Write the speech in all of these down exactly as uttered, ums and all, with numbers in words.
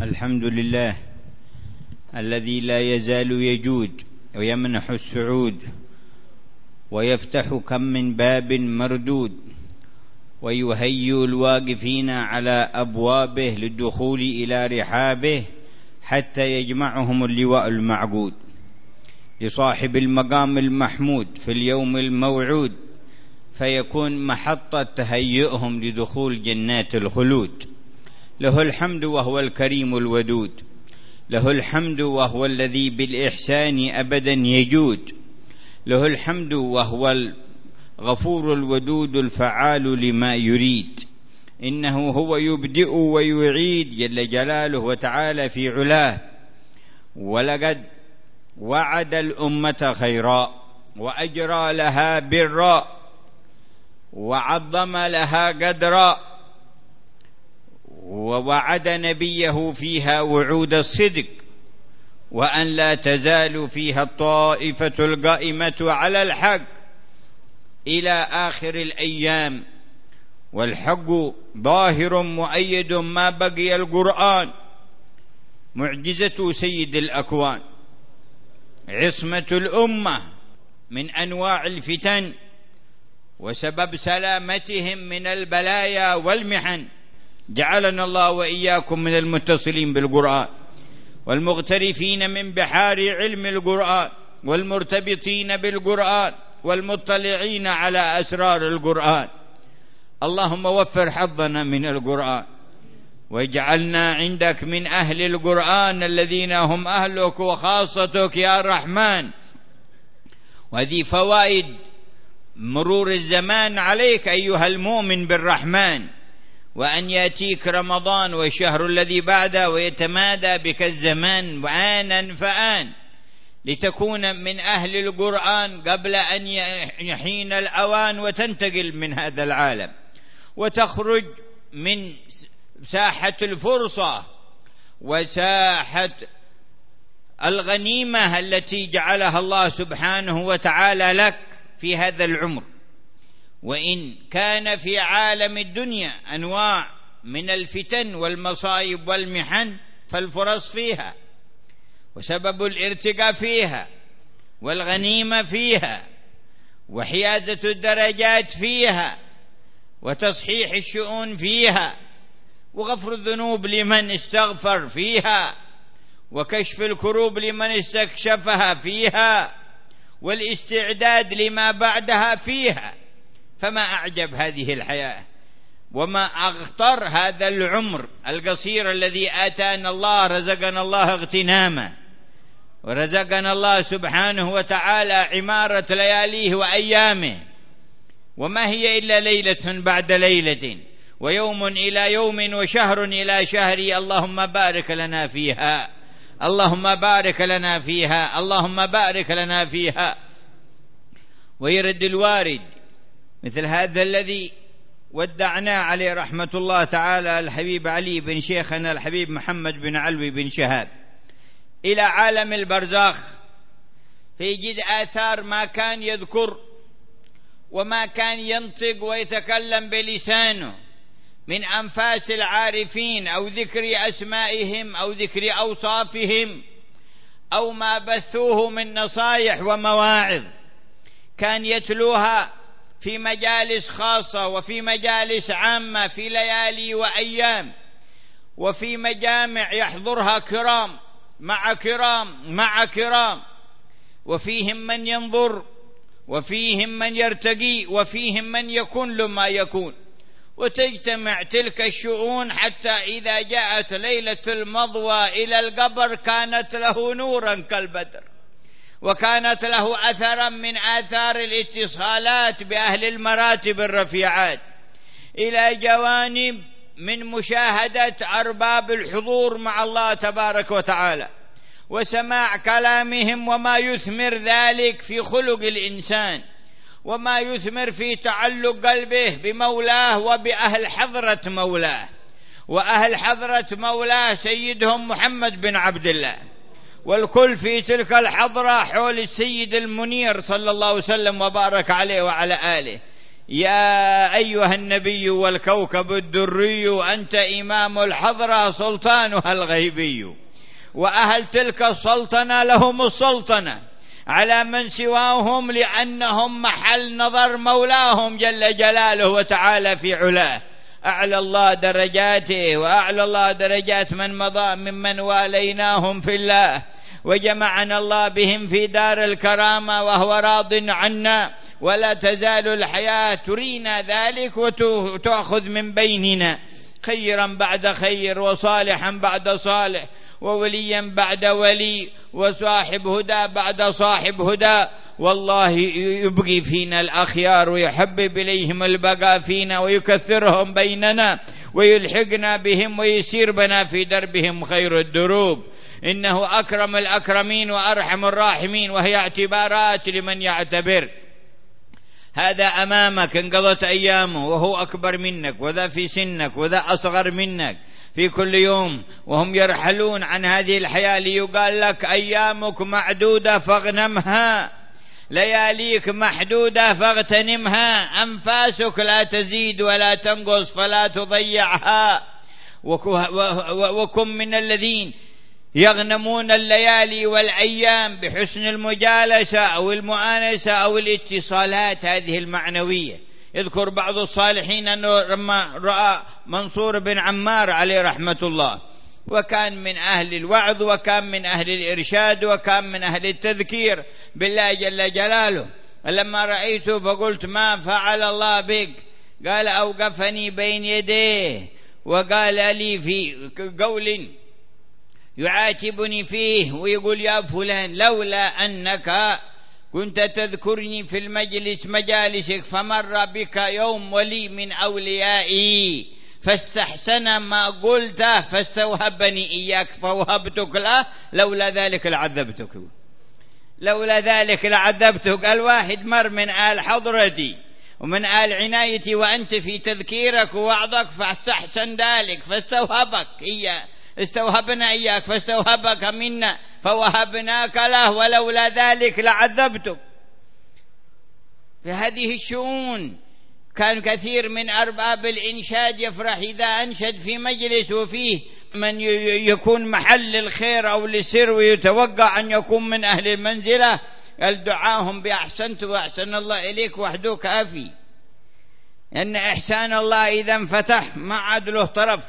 الحمد لله الذي لا يزال يجود ويمنح السعود ويفتح كم من باب مردود ويهيئ الواقفين على أبوابه للدخول إلى رحابه حتى يجمعهم اللواء المعقود لصاحب المقام المحمود في اليوم الموعود فيكون محطة تهيئهم لدخول جنات الخلود. له الحمد وهو الكريم الودود، له الحمد وهو الذي بالإحسان أبدا يجود، له الحمد وهو الغفور الودود الفعال لما يريد. إنه هو يبدئ ويعيد جل جلاله وتعالى في علاه. ولقد وعد الأمة خيرا وأجرى لها برا وعظم لها قدرا، ووعد نبيه فيها وعود الصدق، وأن لا تزال فيها الطائفة القائمة على الحق إلى آخر الأيام، والحق ظاهر مؤيد ما بقي القرآن، معجزة سيد الأكوان، عصمة الأمة من أنواع الفتن، وسبب سلامتهم من البلايا والمحن. جعلنا الله وإياكم من المتصلين بالقرآن والمغترفين من بحار علم القرآن والمرتبطين بالقرآن والمطلعين على أسرار القرآن. اللهم وفر حظنا من القرآن واجعلنا عندك من أهل القرآن الذين هم أهلك وخاصتك يا رحمن. وهذه فوائد مرور الزمان عليك أيها المؤمن بالرحمن، وأن يأتيك رمضان والشهر الذي بعده ويتمادى بك الزمان آنا فآن لتكون من أهل القرآن قبل أن يحين الأوان وتنتقل من هذا العالم وتخرج من ساحة الفرصة وساحة الغنيمة التي جعلها الله سبحانه وتعالى لك في هذا العمر. وإن كان في عالم الدنيا أنواع من الفتن والمصائب والمحن فالفرص فيها، وسبب الارتقاء فيها، والغنيمة فيها، وحيازة الدرجات فيها، وتصحيح الشؤون فيها، وغفر الذنوب لمن استغفر فيها، وكشف الكروب لمن استكشفها فيها، والاستعداد لما بعدها فيها. فما أعجب هذه الحياة وما أخطر هذا العمر القصير الذي آتانا الله. رزقنا الله اغتنامه، ورزقنا الله سبحانه وتعالى عمارة لياليه وأيامه، وما هي إلا ليلة بعد ليلة ويوم إلى يوم وشهر إلى شهر. اللهم بارك لنا فيها، اللهم بارك لنا فيها، اللهم بارك لنا فيها. ويرد الوارد مثل هذا الذي ودعنا عليه رحمة الله تعالى الحبيب علي بن شيخنا الحبيب محمد بن علوي بن شهاب إلى عالم البرزاخ، فيجد آثار ما كان يذكر وما كان ينطق ويتكلم بلسانه من أنفاس العارفين أو ذكر أسمائهم أو ذكر أوصافهم أو ما بثوه من نصايح ومواعظ، كان يتلوها في مجالس خاصة وفي مجالس عامة في ليالي وأيام، وفي مجامع يحضرها كرام مع كرام مع كرام، وفيهم من ينظر وفيهم من يرتقي وفيهم من يكون لما يكون، وتجتمع تلك الشؤون حتى إذا جاءت ليلة المضوى إلى القبر كانت له نورا كالبدر، وكانت له أثرا من آثار الاتصالات بأهل المراتب الرفيعات، إلى جوانب من مشاهدة أرباب الحضور مع الله تبارك وتعالى وسماع كلامهم، وما يثمر ذلك في خلق الإنسان، وما يثمر في تعلق قلبه بمولاه وبأهل حضرة مولاه. وأهل حضرة مولاه سيدهم محمد بن عبد الله، والكل في تلك الحضرة حول السيد المنير صلى الله عليه وسلم وبارك عليه وعلى آله، يا أيها النبي والكوكب الدري أنت إمام الحضرة سلطانها الغيبي، وأهل تلك السلطنة لهم السلطنة على من سواهم لأنهم محل نظر مولاهم جل جلاله وتعالى في علاه. أعلى الله درجاته وأعلى الله درجات من مضى ممن واليناهم في الله، وجمعنا الله بهم في دار الكرامة وهو راض عنا، ولا تزال الحياة ترينا ذلك وتأخذ من بيننا خيرا بعد خير، وصالحا بعد صالح، ووليا بعد ولي، وصاحب هدى بعد صاحب هدى. والله يبقي فينا الأخيار ويحبب إليهم البقاء فينا ويكثرهم بيننا ويلحقنا بهم ويسير بنا في دربهم خير الدروب، إنه أكرم الأكرمين وأرحم الراحمين، وهي اعتبارات لمن يعتبر. هذا أمامك انقضت أيامه وهو أكبر منك، وذا في سنك وذا أصغر منك في كل يوم، وهم يرحلون عن هذه الحياة ليقال لك أيامك معدودة فاغنمها، لياليك محدودة فاغتنمها، أنفاسك لا تزيد ولا تنقص فلا تضيعها. وكن من الذين يغنمون الليالي والأيام بحسن المجالسة أو المؤانسة أو الاتصالات هذه المعنوية. يذكر بعض الصالحين أنه لما رأى منصور بن عمار عليه رحمة الله، وكان من أهل الوعظ وكان من أهل الإرشاد وكان من أهل التذكير بالله جل جلاله، لما رأيته فقلت ما فعل الله بك؟ قال أوقفني بين يديه وقال لي في قول يعاتبني فيه ويقول يا فلان لولا أنك كنت تذكرني في المجلس مجالسك فمر بك يوم ولي من أوليائي فاستحسن ما قلته فاستوهبني إياك فوهبتك له، لولا ذلك لعذبتك، لولا ذلك لعذبتك. الواحد مر من آل حضرتي ومن آل عنايتي وأنت في تذكيرك ووعظك فاستحسن ذلك فاستوهبك إياه، استوهبنا إياك فاستوهبك منا فوهبناك له، ولولا ذلك لعذبتك. في هذه الشؤون كان كثير من أرباب الإنشاد يفرح إذا أنشد في مجلس وفيه من يكون محل الخير أو للسر ويتوقع أن يكون من أهل المنزلة، قال دعاهم بأحسنت وأحسن الله إليك وحده كافي، لأن إحسان الله إذا انفتح ما عاد له طرف،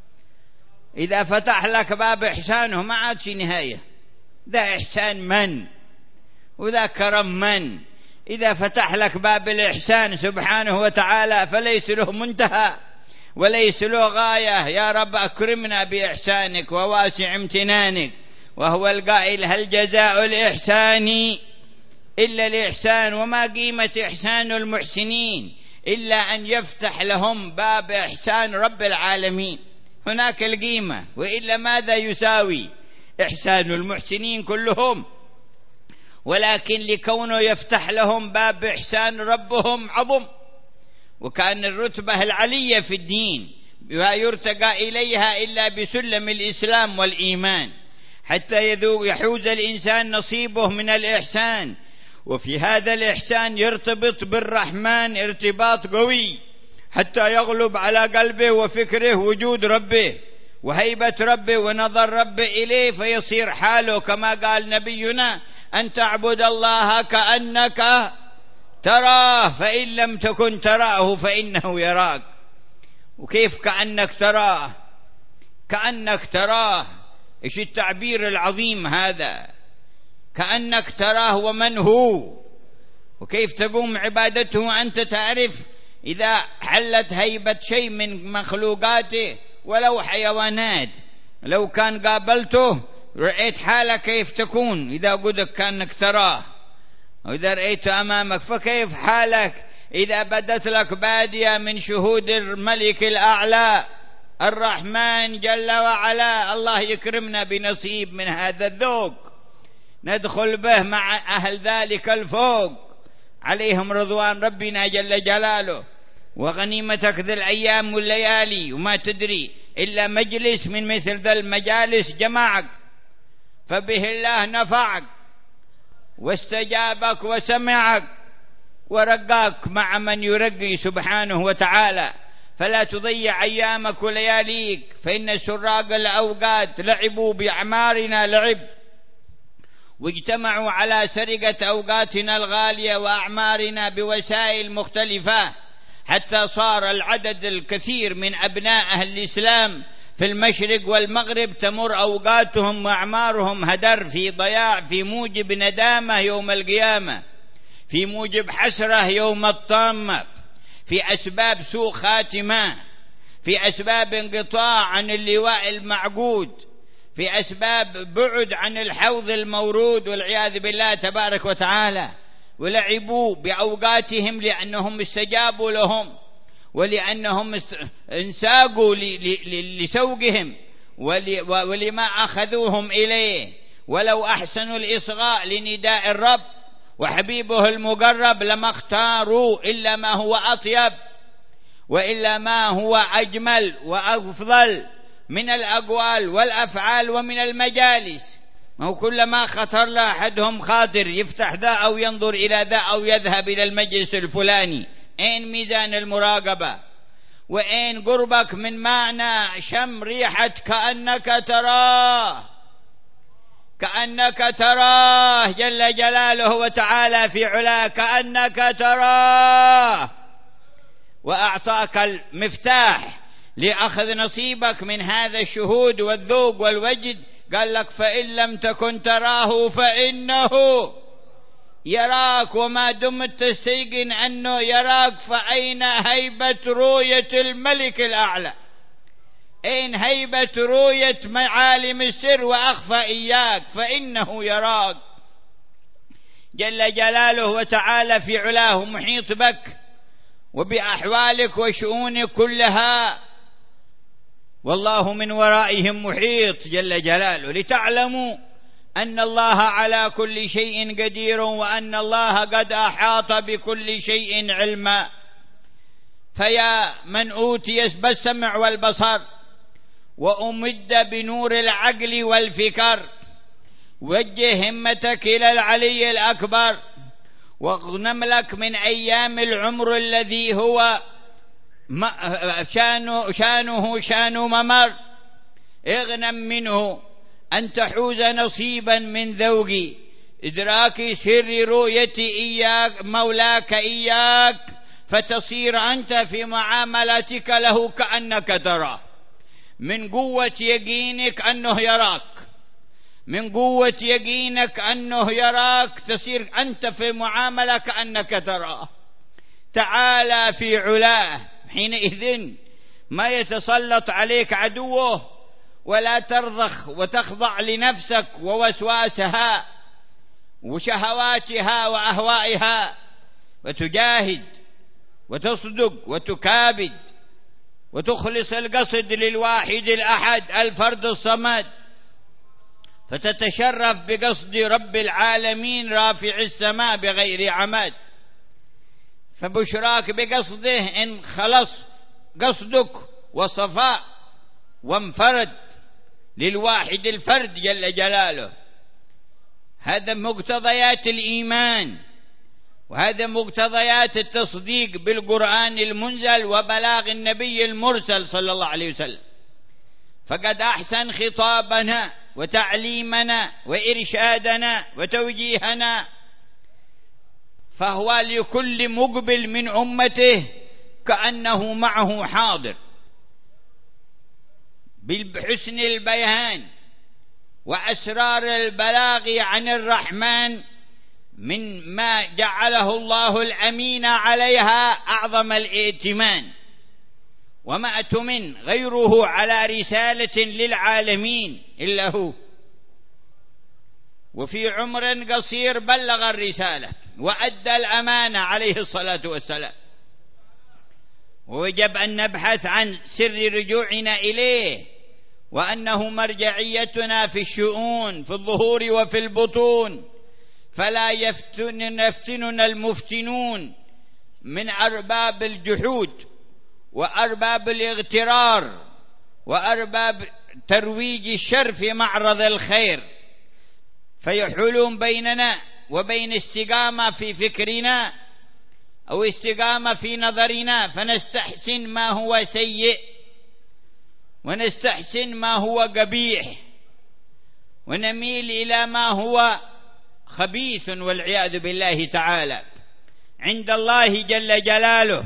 إذا فتح لك باب إحسانه ما عاد في نهاية. ذا إحسان من وذا كرم من، إذا فتح لك باب الإحسان سبحانه وتعالى فليس له منتهى وليس له غاية. يا رب أكرمنا بإحسانك وواسع امتنانك، وهو القائل هل جزاء الإحسان إلا الإحسان، وما قيمة إحسان المحسنين إلا أن يفتح لهم باب إحسان رب العالمين، هناك القيمة، وإلا ماذا يساوي إحسان المحسنين كلهم؟ ولكن لكونه يفتح لهم باب إحسان ربهم عظم، وكان الرتبة العلية في الدين لا يرتقى إليها إلا بسلم الإسلام والإيمان حتى يذوق يحوز الإنسان نصيبه من الإحسان. وفي هذا الإحسان يرتبط بالرحمن ارتباط قوي حتى يغلب على قلبه وفكره وجود ربه وهيبة ربه ونظر ربه إليه، فيصير حاله كما قال نبينا أن تعبد الله كأنك تراه فإن لم تكن تراه فإنه يراك. وكيف كأنك تراه؟ كأنك تراه، إيش التعبير العظيم هذا؟ كأنك تراه ومن هو، وكيف تقوم عبادته وأنت تعرف إذا حلت هيبة شيء من مخلوقاته ولو حيوانات، لو كان قابلته رأيت حالك كيف تكون إذا قدك كأنك تراه، وإذا رأيته أمامك فكيف حالك إذا بدت لك بادية من شهود الملك الأعلى الرحمن جل وعلا. الله يكرمنا بنصيب من هذا الذوق ندخل به مع أهل ذلك الفوق عليهم رضوان ربنا جل جلاله. وغنيمتك ذي الأيام والليالي وما تدري إلا مجلس من مثل ذا المجالس جمعك، فبه الله نفعك واستجابك وسمعك ورقاك مع من يرقي سبحانه وتعالى، فلا تضيع أيامك ولياليك، فإن سراق الأوقات لعبوا بأعمارنا لعب، واجتمعوا على سرقة أوقاتنا الغالية وأعمارنا بوسائل مختلفة، حتى صار العدد الكثير من أبناء أهل الإسلام في المشرق والمغرب تمر أوقاتهم وأعمارهم هدر في ضياع، في موجب ندامة يوم القيامة، في موجب حسرة يوم الطامة، في أسباب سوء خاتمة، في أسباب انقطاع عن اللواء المعقود، في أسباب بعد عن الحوض المورود والعياذ بالله تبارك وتعالى. ولعبوا بأوقاتهم لأنهم استجابوا لهم، ولأنهم انساقوا لسوقهم ولما أخذوهم إليه. ولو أحسنوا الإصغاء لنداء الرب وحبيبه المقرب لما اختاروا إلا ما هو أطيب وإلا ما هو أجمل وأفضل من الأقوال والأفعال ومن المجالس. ما هو كلما خطر لأحدهم خاطر يفتح ذا أو ينظر إلى ذا أو يذهب إلى المجلس الفلاني. أين ميزان المراقبة؟ وأين قربك من معنى شم ريحة كأنك تراه، كأنك تراه جل جلاله وتعالى في علاه، كأنك تراه، وأعطاك المفتاح لأخذ نصيبك من هذا الشهود والذوق والوجد. قال لك فإن لم تكن تراه فإنه يراك، وما دمت تستيقن أنه يراك فأين هيبة رؤية الملك الأعلى؟ أين هيبة رؤية معالم السر وأخفى إياك؟ فإنه يراك جل جلاله وتعالى في علاه، محيط بك وبأحوالك وشؤونك كلها، والله من ورائهم محيط جل جلاله، لتعلموا أن الله على كل شيء قدير وأن الله قد أحاط بكل شيء علما. فيا من أوتي بالسمع والبصر وأمد بنور العقل والفكر، وجه همتك إلى العلي الأكبر، واغنم لك من أيام العمر الذي هو شانه شانه شان ممر، اغنم منه أن تحوز نصيبا من ذوق إدراك سر رؤية إياك مولاك إياك، فتصير أنت في معاملتك له كأنك تراه، من قوة يقينك أنه يراك، من قوة يقينك أنه يراك تصير أنت في معاملة كأنك تراه تعالى في علاه. حينئذ ما يتسلط عليك عدوه، ولا ترضخ وتخضع لنفسك ووسواسها وشهواتها وأهوائها، وتجاهد وتصدق وتكابد وتخلص القصد للواحد الأحد الفرد الصمد، فتتشرف بقصد رب العالمين رافع السماء بغير عمد. فبشراك بقصده إن خلص قصدك وصفاء وانفرد للواحد الفرد جل جلاله. هذا مقتضيات الإيمان، وهذا مقتضيات التصديق بالقرآن المنزل وبلاغ النبي المرسل صلى الله عليه وسلم. فقد أحسن خطابنا وتعليمنا وإرشادنا وتوجيهنا، فهو لكل مقبل من أمته كأنه معه حاضر، بحسن البيان وأسرار البلاغ عن الرحمن، من ما جعله الله الأمين عليها أعظم الائتمان، وما أتمن غيره على رسالة للعالمين إلا هو، وفي عمر قصير بلغ الرسالة وأدى الأمانة عليه الصلاة والسلام. ووجب أن نبحث عن سر رجوعنا إليه، وأنه مرجعيتنا في الشؤون في الظهور وفي البطون، فلا يفتن يفتننا المفتنون من أرباب الجحود وأرباب الاغترار وأرباب ترويج الشر في معرض الخير، فيحولون بيننا وبين استقامة في فكرنا أو استقامة في نظرنا، فنستحسن ما هو سيء ونستحسن ما هو قبيح ونميل إلى ما هو خبيث والعياذ بالله تعالى عند الله جل جلاله.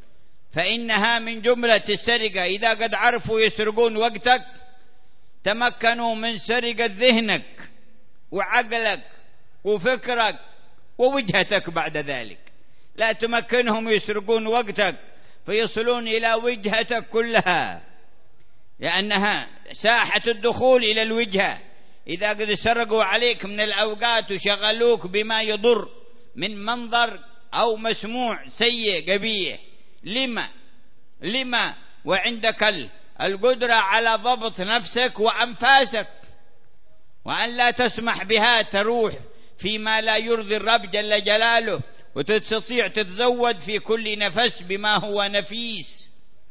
فإنها من جملة السرقة. إذا قد عرفوا يسرقون وقتك تمكنوا من سرقة ذهنك وعقلك وفكرك ووجهتك بعد ذلك. لا تمكنهم يسرقون وقتك فيصلون إلى وجهتك كلها، لأنها ساحة الدخول إلى الوجهة. إذا قد سرقوا عليك من الأوقات وشغلوك بما يضر من منظر أو مسموع سيء قبيح، لما لما وعندك القدرة على ضبط نفسك وأنفاسك، وأن لا تسمح بها تروح فيما لا يرضي الرب جل جلاله، وتستطيع تتزود في كل نفس بما هو نفيس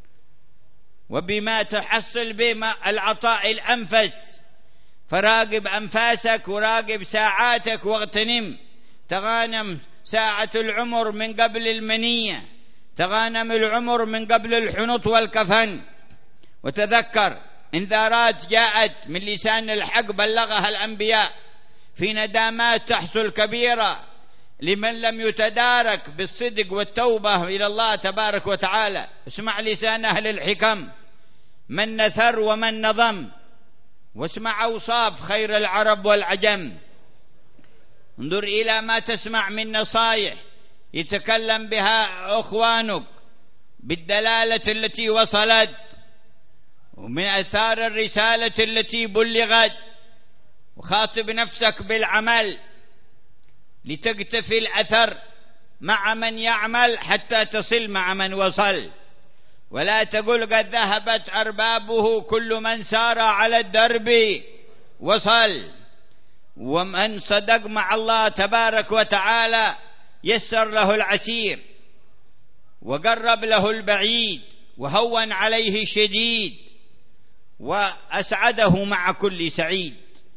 وبما تحصل بما العطاء الأنفس. فراقب أنفاسك وراقب ساعاتك واغتنم. تغانم ساعة العمر من قبل المنية، تغانم العمر من قبل الحنط والكفن. وتذكر انذارات جاءت من لسان الحق بلغها الأنبياء في ندامات تحصل كبيرة لمن لم يتدارك بالصدق والتوبة إلى الله تبارك وتعالى. اسمع لسان أهل الحكم من نثر ومن نظم، واسمع أوصاف خير العرب والعجم. انظر إلى ما تسمع من نصائح يتكلم بها أخوانك بالدلالة التي وصلت ومن أثار الرسالة التي بلغت، وخاطب نفسك بالعمل لتقتفي الأثر مع من يعمل حتى تصل مع من وصل. ولا تقل قد ذهبت أربابه، كل من سار على الدرب وصل. ومن صدق مع الله تبارك وتعالى يسر له العسير وقرب له البعيد وهون عليه الشديد وأسعده مع كل سعيد،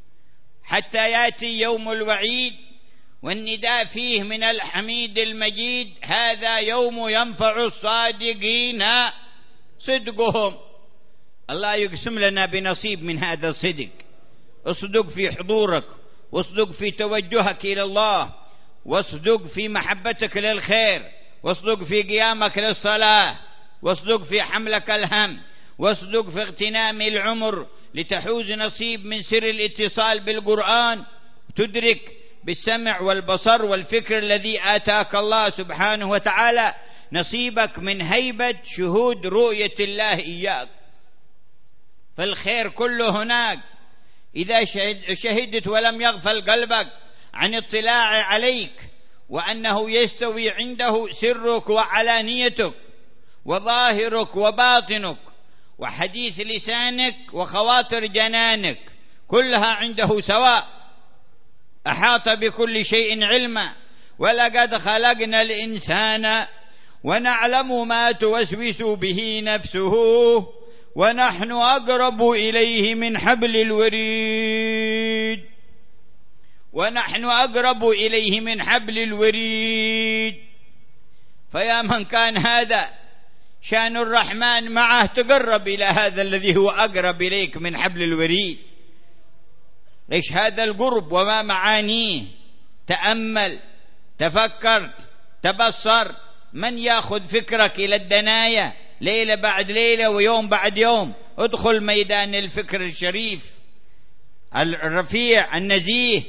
حتى يأتي يوم الوعيد والنداء فيه من الحميد المجيد: هذا يوم ينفع الصادقين صدقهم. الله يقسم لنا بنصيب من هذا الصدق. اصدق في حضورك، واصدق في توجهك إلى الله، واصدق في محبتك للخير، واصدق في قيامك للصلاة، واصدق في حملك الهم، واصدق في اغتنام العمر لتحوز نصيب من سر الاتصال بالقرآن، تدرك بالسمع والبصر والفكر الذي آتاك الله سبحانه وتعالى نصيبك من هيبة شهود رؤية الله إياك. فالخير كله هناك إذا شهدت ولم يغفل قلبك عن اطلاع عليك وأنه يستوي عنده سرك وعلانيتك وظاهرك وباطنك وحديث لسانك وخواطر جنانك، كلها عنده سواء، أحاط بكل شيء علما. ولقد خلقنا الإنسان ونعلم ما توسوس به نفسه ونحن أقرب إليه من حبل الوريد ونحن أقرب إليه من حبل الوريد. فيا من كان هذا شأن الرحمن معه، تقرب إلى هذا الذي هو أقرب إليك من حبل الوريد. إيش هذا القرب وما معانيه؟ تأمل، تفكر، تبصر. من يأخذ فكرك إلى الدنايا ليلة بعد ليلة ويوم بعد يوم؟ ادخل ميدان الفكر الشريف الرفيع النزيه،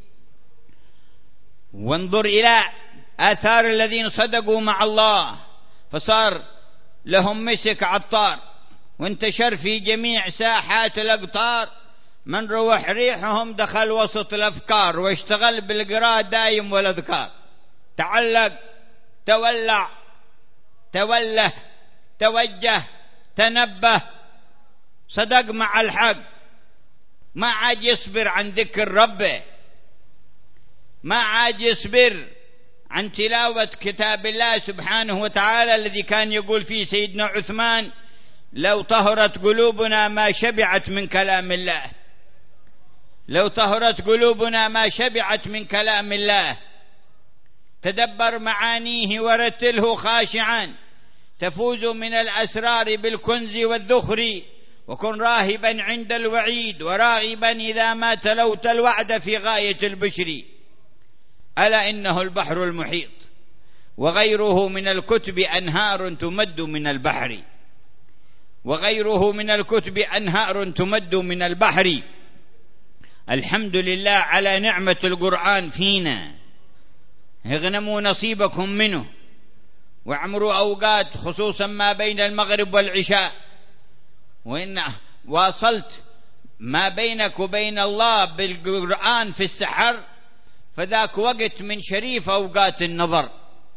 وانظر إلى آثار الذين صدقوا مع الله فصار لهم مسك عطار وانتشر في جميع ساحات الأقطار. من روح ريحهم دخل وسط الأفكار واشتغل بالقراءة دايم والأذكار. تعلق، تولع، توله، توجه، تنبه، صدق مع الحق، ما عاد يصبر عن ذكر ربه، ما عاد يصبر عن تلاوة كتاب الله سبحانه وتعالى الذي كان يقول فيه سيدنا عثمان: لو طهرت قلوبنا ما شبعت من كلام الله، لو طهرت قلوبنا ما شبعت من كلام الله. تدبر معانيه ورتله خاشعا، تفوز من الأسرار بالكنز والذخر، وكن راهبا عند الوعيد وراغبا إذا ما تلوت الوعد في غاية البشر. ألا إنه البحر المحيط وغيره من الكتب أنهار تمد من البحر، وغيره من الكتب أنهار تمد من البحر. الحمد لله على نعمة القرآن فينا، اغنموا نصيبكم منه واعمروا أوقات خصوصا ما بين المغرب والعشاء، وإن واصلت ما بينك وبين الله بالقرآن في السحر فذاك وقت من شريف أوقات النظر،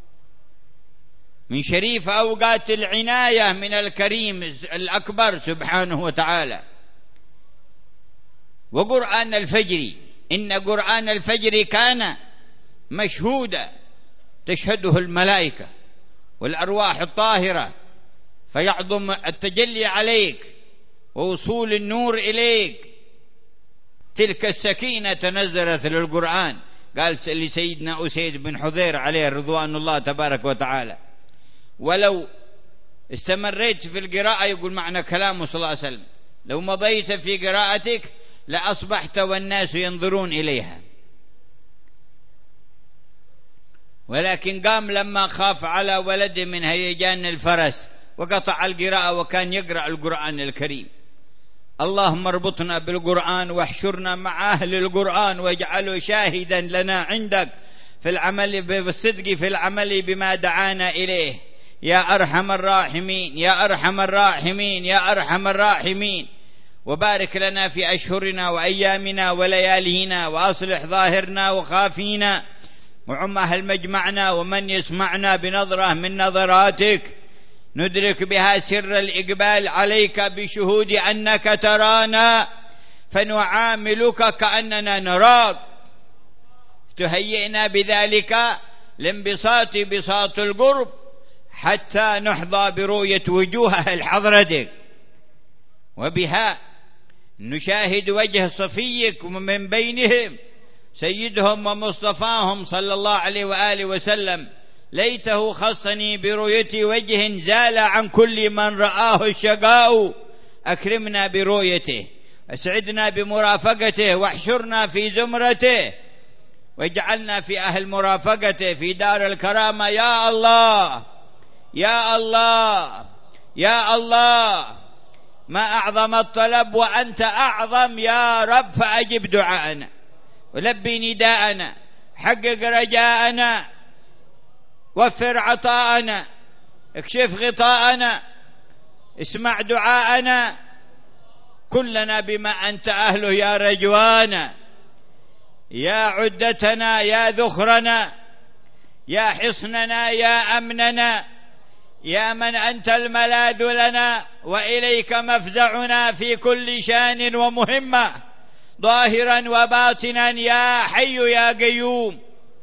من شريف أوقات العناية من الكريم الأكبر سبحانه وتعالى. وقرآن الفجر، إن قرآن الفجر كان مشهودا، تشهده الملائكة والأرواح الطاهرة، فيعظم التجلي عليك ووصول النور إليك. تلك السكينة تنزلت للقرآن، قال لسيدنا أسيد بن حضير عليه رضوان الله تبارك وتعالى: ولو استمريت في القراءة، يقول معنى كلامه صلى الله عليه وسلم، لو مضيت في قراءتك لأصبحت والناس ينظرون إليها. ولكن قام لما خاف على ولده من هيجان الفرس وقطع القراءة وكان يقرأ القرآن الكريم. اللهم اربطنا بالقرآن واحشرنا مع أهل القرآن واجعله شاهدا لنا عندك في العمل بالصدق في العمل بما دعانا إليه يا أرحم الراحمين يا أرحم الراحمين يا أرحم الراحمين. وبارك لنا في أشهرنا وأيامنا وليالينا، وأصلح ظاهرنا وخافينا، وعم أهل مجمعنا ومن يسمعنا بنظرة من نظراتك ندرك بها سر الإقبال عليك بشهود أنك ترانا فنعاملك كأننا نراك. تهيئنا بذلك لانبساط بساط القرب حتى نحظى برؤية وجوه أهل حضرتك، وبها نشاهد وجه صفيك ومن بينهم سيدهم ومصطفاهم صلى الله عليه وآله وسلم. ليته خصني برؤية وجه زال عن كل من رآه الشقاء. أكرمنا برؤيته، أسعدنا بمرافقته، واحشرنا في زمرته، واجعلنا في أهل مرافقته في دار الكرامة يا الله يا الله يا الله. ما أعظم الطلب وأنت أعظم يا رب، فأجب دعاءنا ولبي نداءنا، حقق رجاءنا، وفر عطاءنا، اكشف غطاءنا، اسمع دعاءنا، كلنا بما أنت أهله يا رجوانا، يا عدتنا يا ذخرنا، يا حصننا يا أمننا، يا من أنت الملاذ لنا وإليك مفزعنا في كل شان ومهمة، ظاهرا وباطنا يا حي يا قيوم.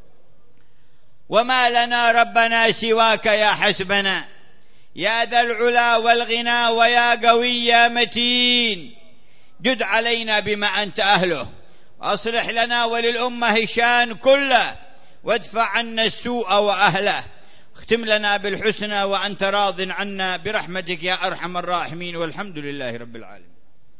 وما لنا ربنا سواك يا حسبنا، يا ذا العلا والغنى ويا قوي يا متين. جد علينا بما أنت أهله، أصلح لنا وللأمة الشان كله، وادفع عنا السوء وأهله. اختم لنا بالحسنى وأنت راض عنا برحمتك يا أرحم الراحمين، والحمد لله رب العالمين.